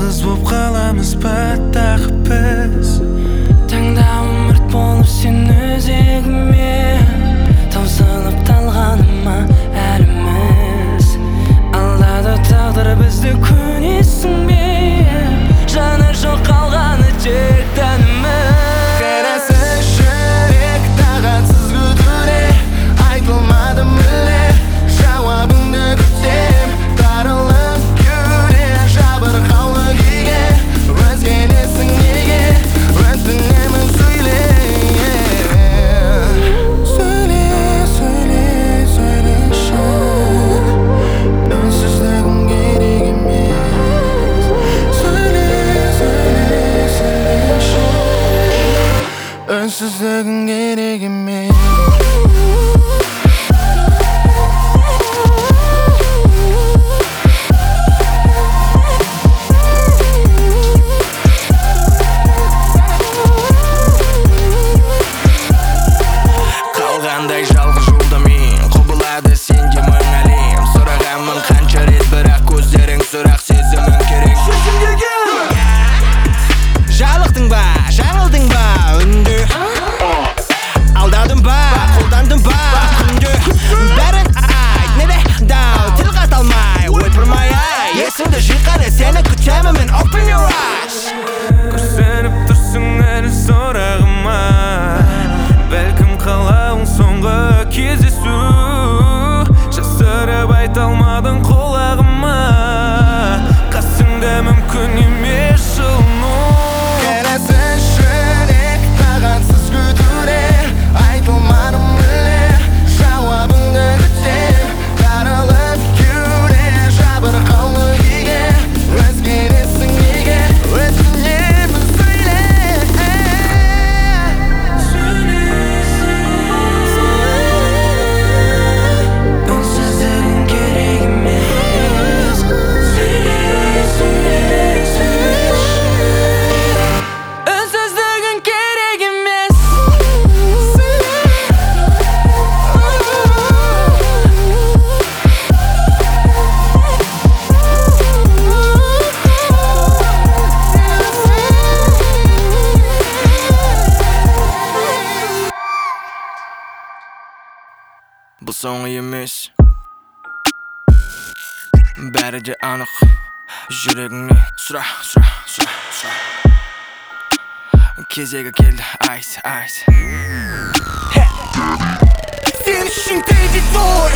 Жалғыз боп қаламыз ба тағы біз? Таңдауым мұрт болып сен өзегіме таусылып талғаныма әліміз. Алдады тағдыр бізді көнесің бе? Жаны жоқ қалғаны тек тәніміз. Қарасы жүрек тағатсыз күтуде, айтылмады мүлде жауабыңды күтем. Тарылып кеуде жабырқаулы күйге, өзгенесің неге? Өтінемін сөйле. Сөйле, сөйле, сөйлеші. Үнсіздігім керек емес. Сөйле, сөйле, сөйлеші. Үнсіздігім керек емес. Қалғандай жалғыз жолда мен құбылады сенде мың әлем. Сұрағанмын қанша рет, бірақ көздерің сұрақ сезімің керек. Жалықтың ба, жаңылдың ба үнде? Алдадың ба, қолдандың ба күнде? Бәрін айт, неде дау, тіл қата алмай ойпырмай ай. Есіңді жиқара, сені күтемін мен, open your eyes. Күрсініп тұрсың әлі сұрағыма, бәлкім қалауың соңғы кездесу. Жасырып айта алмадың құлағыма, қасыңда мүмкін емес жылыну. Қарасы жүрек тағатсыз күтуде, айтылмады мүлде жауабыңды күтем. Тарылып кеуде жабырқаулы күйге, өзгересің неге? Өтінемін сөйле. Үнсіздігің керек емес. Сөйле, сөйле, сөйлеші. Үнсіздігің керек емес. Бұл соңы емес, бәрі де анық. Жүрегіңе сұра. Кезегі келді, айс. Сен үшін тезит твой.